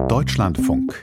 Deutschlandfunk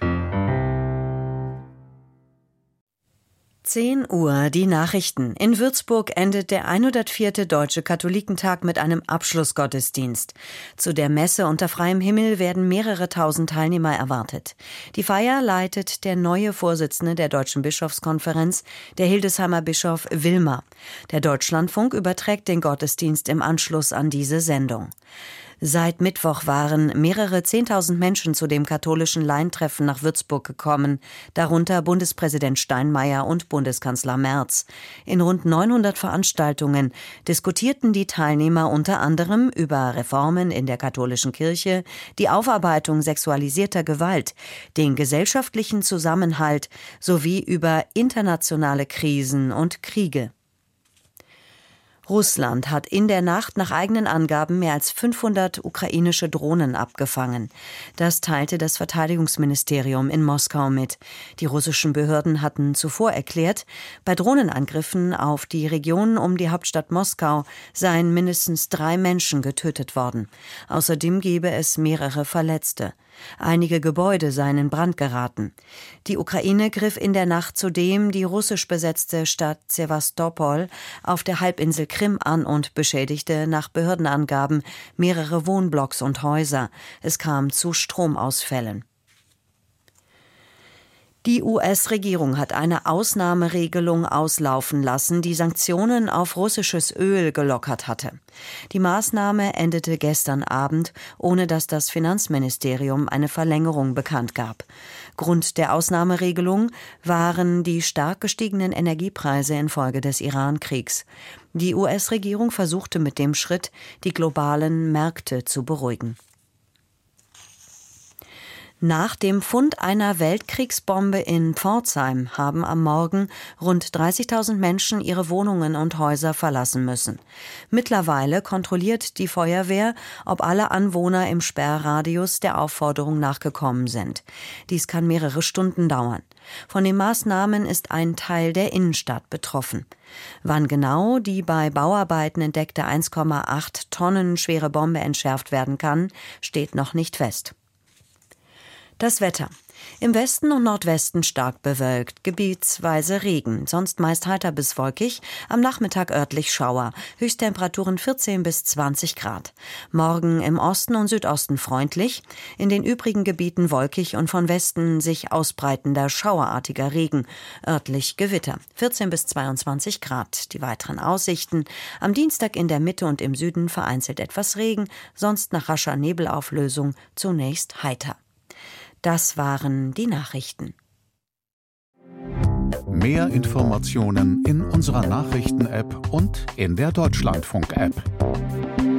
10 Uhr, die Nachrichten. In Würzburg endet der 104. Deutsche Katholikentag mit einem Abschlussgottesdienst. Zu der Messe unter freiem Himmel werden mehrere tausend Teilnehmer erwartet. Die Feier leitet der neue Vorsitzende der Deutschen Bischofskonferenz, der Hildesheimer Bischof Willmer. Der Deutschlandfunk überträgt den Gottesdienst im Anschluss an diese Sendung. Seit Mittwoch waren mehrere 10.000 Menschen zu dem katholischen Laientreffen nach Würzburg gekommen, darunter Bundespräsident Steinmeier und Bundeskanzler Merz. In rund 900 Veranstaltungen diskutierten die Teilnehmer unter anderem über Reformen in der katholischen Kirche, die Aufarbeitung sexualisierter Gewalt, den gesellschaftlichen Zusammenhalt sowie über internationale Krisen und Kriege. Russland hat in der Nacht nach eigenen Angaben mehr als 500 ukrainische Drohnen abgefangen. Das teilte das Verteidigungsministerium in Moskau mit. Die russischen Behörden hatten zuvor erklärt, bei Drohnenangriffen auf die Region um die Hauptstadt Moskau seien mindestens 3 Menschen getötet worden. Außerdem gebe es mehrere Verletzte. Einige Gebäude seien in Brand geraten. Die Ukraine griff in der Nacht zudem die russisch besetzte Stadt Sewastopol auf der Halbinsel Krim an und beschädigte nach Behördenangaben mehrere Wohnblocks und Häuser. Es kam zu Stromausfällen. Die US-Regierung hat eine Ausnahmeregelung auslaufen lassen, die Sanktionen auf russisches Öl gelockert hatte. Die Maßnahme endete gestern Abend, ohne dass das Finanzministerium eine Verlängerung bekannt gab. Grund der Ausnahmeregelung waren die stark gestiegenen Energiepreise infolge des Iran-Kriegs. Die US-Regierung versuchte mit dem Schritt, die globalen Märkte zu beruhigen. Nach dem Fund einer Weltkriegsbombe in Pforzheim haben am Morgen rund 30.000 Menschen ihre Wohnungen und Häuser verlassen müssen. Mittlerweile kontrolliert die Feuerwehr, ob alle Anwohner im Sperrradius der Aufforderung nachgekommen sind. Dies kann mehrere Stunden dauern. Von den Maßnahmen ist ein Teil der Innenstadt betroffen. Wann genau die bei Bauarbeiten entdeckte 1,8 Tonnen schwere Bombe entschärft werden kann, steht noch nicht fest. Das Wetter. Im Westen und Nordwesten stark bewölkt, gebietsweise Regen, sonst meist heiter bis wolkig, am Nachmittag örtlich Schauer, Höchsttemperaturen 14 bis 20 Grad. Morgen im Osten und Südosten freundlich, in den übrigen Gebieten wolkig und von Westen sich ausbreitender schauerartiger Regen, örtlich Gewitter, 14 bis 22 Grad. Die weiteren Aussichten: am Dienstag in der Mitte und im Süden vereinzelt etwas Regen, sonst nach rascher Nebelauflösung zunächst heiter. Das waren die Nachrichten. Mehr Informationen in unserer Nachrichten-App und in der Deutschlandfunk-App.